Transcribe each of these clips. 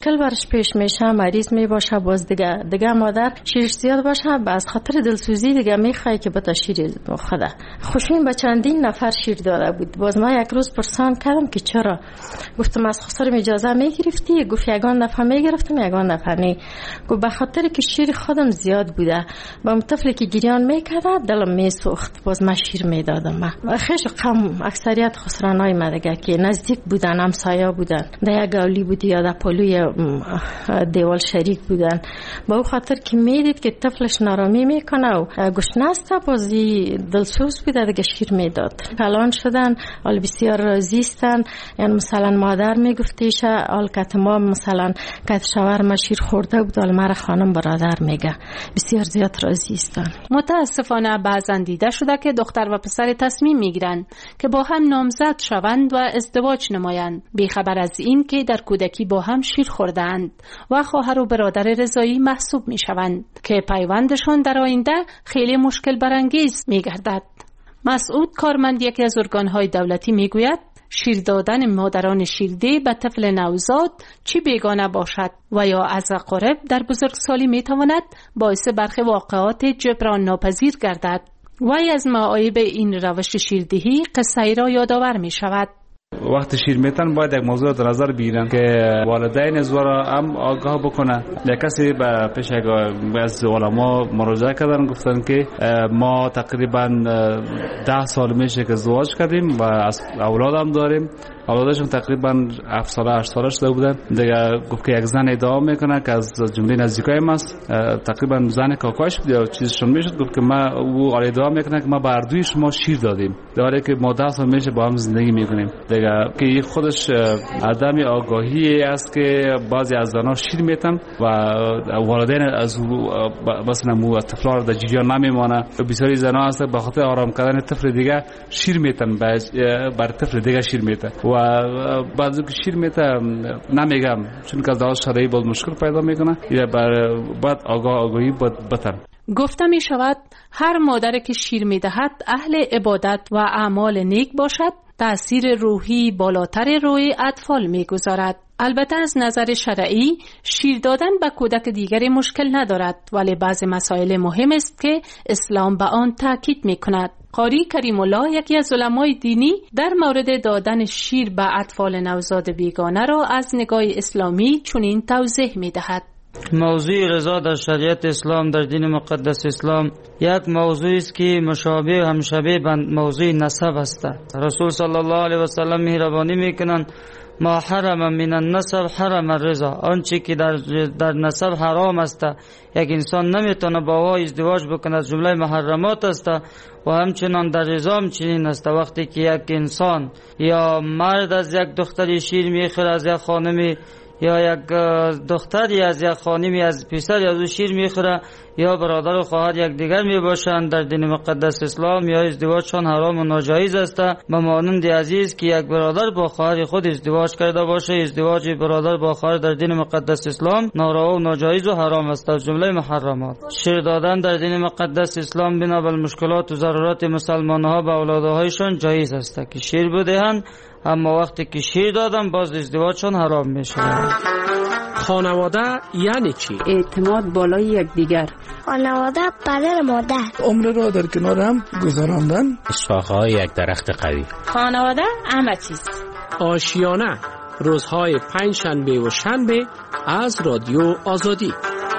مشکل برش پیش میشه، مریض می باشه، باز دیگه مادر شیرش زیاد باشه، از خاطر دلسوزی دیگه میخوای که بتا شیر خدا. خوشین به چندین نفر شیر داده بود. باز ما یک روز پرسان کردم که چرا. گفتم از خسرم اجازه میگرفتی؟ گفت یگان دفعه میگرفتم، یگان دفعه نه. گفت به خاطر که شیر خودم زیاد بوده، با اون طفلی که گریان میکرده دلم میسوخت، باز من شیر میدادم. خیش قوم اکثریت خسرانای ما دیگه که نزدیک بودن، همسایه بودن، در یک گاولی بود یا در پلوی دیوال شریک بودن. با اون خاطر که میدید که طفلش نارامی میکنه و گشنه است، بازی دلسوز بوده دیگه شیر میداد. کلان شدن، حال بسیار راضی استن. یعنی مثلا مادر میگفتیش حال که ما مثلا که شوهر ما شیر خورده بود، حال مرا خانم برادر میگه بسیار زیاد راضی استن. متاسفانه بعضا دیده شده که دختر و پسر تصمیم میگیرند که با هم نامزد شوند و ازدواج نمایند، بیخبر از این که در کودکی با هم شیر خوردند و خواهر و برادر رضایی محسوب میشوند که پیوندشان در آینده خیلی مشکل برانگیز میگردد. مسعود کارمند یکی از ارگانهای دولتی میگوید شیر دادن مادران شیرده به طفل نوزاد چی بیگانه باشد و یا از اقارب در بزرگسالی میتواند باعث برخی واقعات جبران ناپذیر گردد. وی از معایب این روش شیردهی قصه‌ای را یادآور می شود. وقتی شیر میتن باید یک موضوع در نظر بگیرن که والدین از ورا هم آگاه بکنه. یک کسی به پیش از علما مراجعه کردن، گفتن که ما تقریبا 10 سال میشه که ازدواج کردیم و از اولاد هم داریم. اولادشون تقریبا 7 ساله 8 ساله شده بودن. دیگه گفت که یک زن ادعا میکنه که از جمله نزدیکایم است، تقریبا زن کاکاش بود یا چیزشون میشد، گفت که ما او ادعا میکنه که ما به اردوی شما شیر دادیم، در حالی که ما 10 سال میشه با هم زندگی میکنیم. دیگه که خودش عدم آگاهی است که بعضی از زنها شیر میتن و والدین از مثلا مو طفلا در جریان نمیمانه. بسیاری زنها هست به خاطر آرام کردن طفل دیگه شیر میتن، بر طفل دیگه شیر میتن و بعضی که شیر میتن نمیگم چون که از شرعی بود مشکل پیدا میکنه. یا بعد آگاهی بتن. گفته می شود هر مادر که شیر می دهد اهل عبادت و اعمال نیک باشد، تأثیر روحی بالاتر روی اطفال می گذارد. البته از نظر شرعی شیر دادن به کودک دیگری مشکل ندارد، ولی بعض مسائل مهم است که اسلام به آن تاکید می کند. قاری کریم الله یکی از علمای دینی در مورد دادن شیر به اطفال نوزاد بیگانه را از نگاه اسلامی چنین توضیح می دهد. موضوع رضا در شریعت اسلام، در دین مقدس اسلام، یک موضوعی است که مشابه همشبیه به موضوع نسب است. رسول صلی الله علیه و سلم مهربانی میکنند ما حرم من النسب حرم الرضا، آنچه که در نسب حرام است یک انسان نمیتونه با او ازدواج بکنه از جمله محرمات است و همچنان در رضا هم چنین است. وقتی که یک انسان یا مرد از یک دختری شیر میخوره از یک خانمی، یا یک دختری از یک خانمی از پسری از او شیر میخوره، یا برادر و خواهر یک دیگر میباشند، در دین مقدس اسلام یا ازدواجشان حرام و ناجایز است. به مانند عزیز که یک برادر با خواهر خود ازدواج کرده باشه، ازدواج برادر با خواهر در دین مقدس اسلام ناروا و ناجایز و حرام است، از جمله محرمات. شیر دادن در دین مقدس اسلام بنا بر مشکلات و ضرورات مسلمان‌ها به اولادهایشان جایز است که شیر بدهند، اما وقتی که شیر دادن باز ازدواجشان حرام میشه. خانواده یعنی چی؟ اعتماد بالای یکدیگر. خانواده پدر مادر. عمر را در کنار هم گذراندن. شاخه‌های یک درخت قوی. خانواده همه چیز. آشیانه روزهای 5 شنبه و شنبه از رادیو آزادی.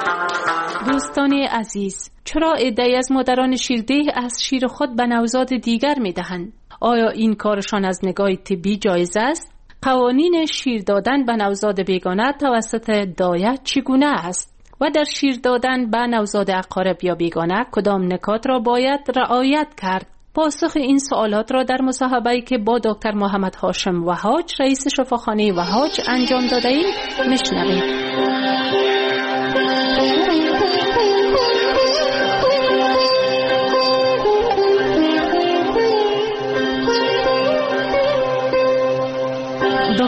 دوستان عزیز، چرا عده‌ای از مادران شیرده از شیر خود به نوزاد دیگر میدهند؟ آیا این کارشان از نگاه طبی جایز است؟ قوانین شیر دادن به نوزاد بیگانه توسط دایه چگونه است؟ و در شیر دادن به نوزاد اقارب یا بیگانه کدام نکات را باید رعایت کرد؟ پاسخ این سوالات را در مصاحبه‌ای که با دکتر محمد هاشم وهاج رئیس شفاخانه وهاج انجام داده ایم میشنویم.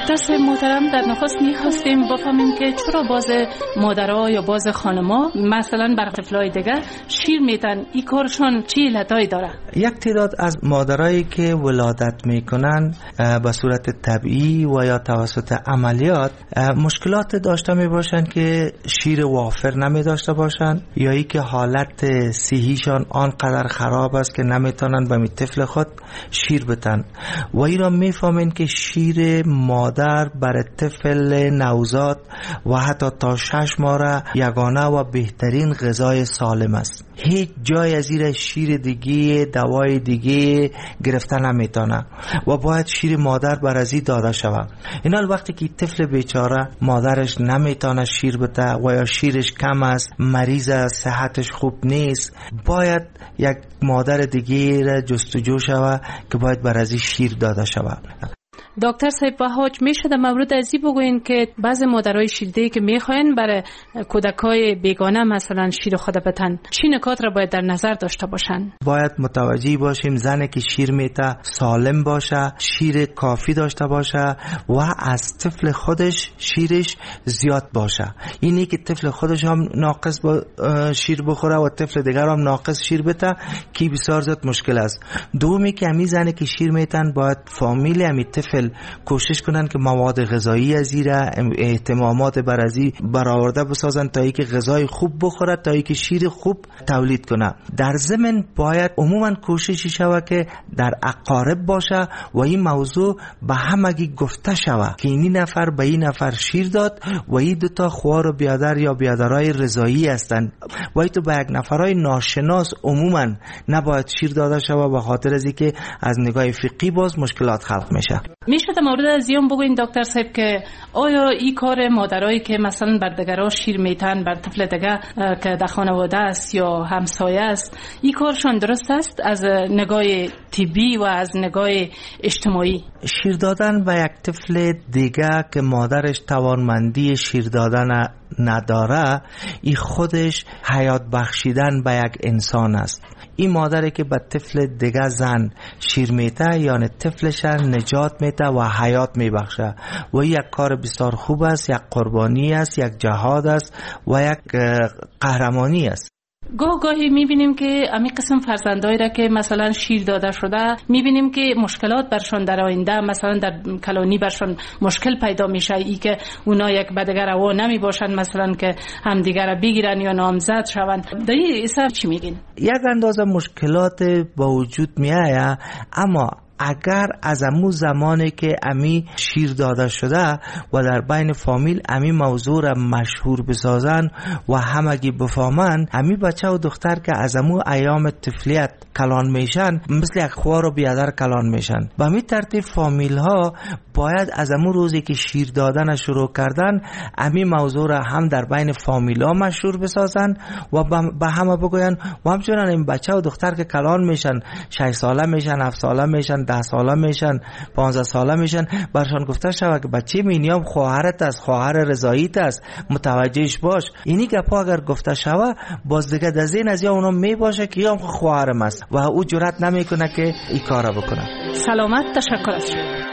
دکتر صاحب محترم، در نخست می‌خواستیم بفهمیم که چرا باز مادرها یا باز خانم‌ها مثلا بر طفلای دیگه شیر میتن، این کارشون چی علتایی داره؟ یک تعداد از مادرایی که ولادت میکنن به صورت طبیعی و یا توسط عملیات مشکلات داشته میباشن که شیر وافر نمی داشته باشن، یا ای که حالت صحیشان آنقدر خراب است که نمیتونن به طفل خود شیر بتن. و این را میفهمین که شیر مادر برای طفل نوزاد و حتی تا 6 ماه یگانه و بهترین غذای سالم است. هیچ جای از این شیر دیگه، دوای دیگه گرفته نمیتونه و باید شیر مادر بر ازی داده شود. اینال وقتی که طفل بیچاره مادرش نمیتونه شیر بده و یا شیرش کم است، مریض است، صحتش خوب نیست، باید یک مادر دیگه را جستجو شود که باید بر ازی شیر داده شود. دکتر صاحب وحاج، میشه در مورد ازی بگوین که بعضی مادرای شیردهی که میخواین برای کودکای بیگانه مثلا شیر خود بتن، چی نکات را باید در نظر داشته باشن؟ باید متوجه باشیم زنی که شیر میته سالم باشه، شیر کافی داشته باشه و از طفل خودش شیرش زیاد باشه. اینی که طفل خودش هم ناقص شیر بخوره و طفل دیگر هم ناقص شیر بته کی بسیار زیاد مشکل است. دومی که همی زنی که شیر میتن باید فامیل همی طفل کوشش کنن که مواد غذایی از این اهتمامات برازی برآورده بسازن تا اینکه غذای خوب بخوره، تا اینکه شیر خوب تولید کنه. در ضمن باید عموما کوششی شوه که در اقارب باشه و این موضوع به همگی گفته شوه که این نفر به این نفر شیر داد و این دوتا خوار و بیادر یا بیادرای رضایی هستند و این تو به یک نفرای ناشناس عموما نباید شیر داده شوه به خاطر از اینکه از نگاه فقهی باز مشکلات خلق میشه. میشه در مورد از این بگوین دکتر صاحب که آیا این کار مادرایی که مثلا بر دیگرها شیر میتن، بر طفل دیگه که در خانواده است یا همسایه است، این کارشون درست است از نگاه طبی و از نگاه اجتماعی؟ شیر دادن به یک طفل دیگه که مادرش توانمندی شیر دادن نداره، این خودش حیات بخشیدن به یک انسان است. این مادری که به طفل دیگه زن شیر میته یعنی طفلش نجات میته و حیات میبخشه و یک کار بسیار خوب است، یک قربانی است، یک جهاد است و یک قهرمانی است. گاهی میبینیم که امی قسم فرزندایی را که مثلا شیر داده شده میبینیم که مشکلات برشون در آینده مثلا در کلانی برشون مشکل پیدا میشه، ای که اونا یک به دیگر روا نمی باشن مثلا که هم دیگر را بگیرن یا نامزد شوند. در این حساب چی میگین؟ یک اندازه مشکلات با وجود میآید، اما اگر از امو زمانی که امی شیر داده شده و در بین فامیل امی موضوع را مشهور بسازن و همگی بفهمن، امی بچه و دختر که از امو ایام طفلیت کلان میشن مثل یک خوار و بیادر کلان میشن. به می ترتیب فامیل ها باید از امو روزی که شیر دادن شروع کردن امی موضوع را هم در بین فامیل ها مشهور بسازن و به همه بگوین و همچنان این بچه و دختر که کلان میشن 6 ساله میشن، 7 ساله میشن، 10 ساله میشن، 15 ساله میشن، برشان گفته شود که بچه مینیام خواهرت است، خواهر رضاییت است، متوجهش باش. اینی گپا اگر گفته شود باز دیگه در ذهن از اونا میباشه که هم خواهرم است و او جرأت نمیکنه که این کارا بکنه. سلامت، تشکر از شما.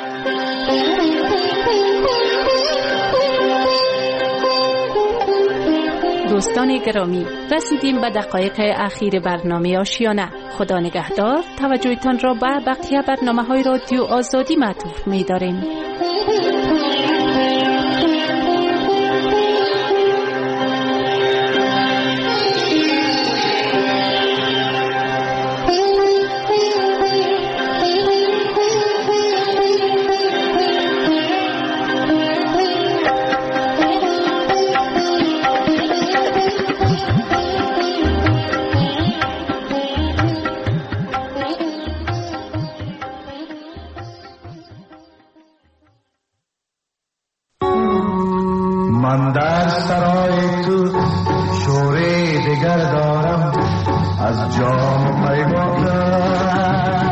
دوستان گرامی، رسیدیم به دقایق اخیر برنامه آشیانه. خدا نگهدار. توجهتان را به بقیه برنامه‌های رادیو آزادی معطوف می‌داریم. من در سرای تو شوره دگر دارم از جام پیمانم.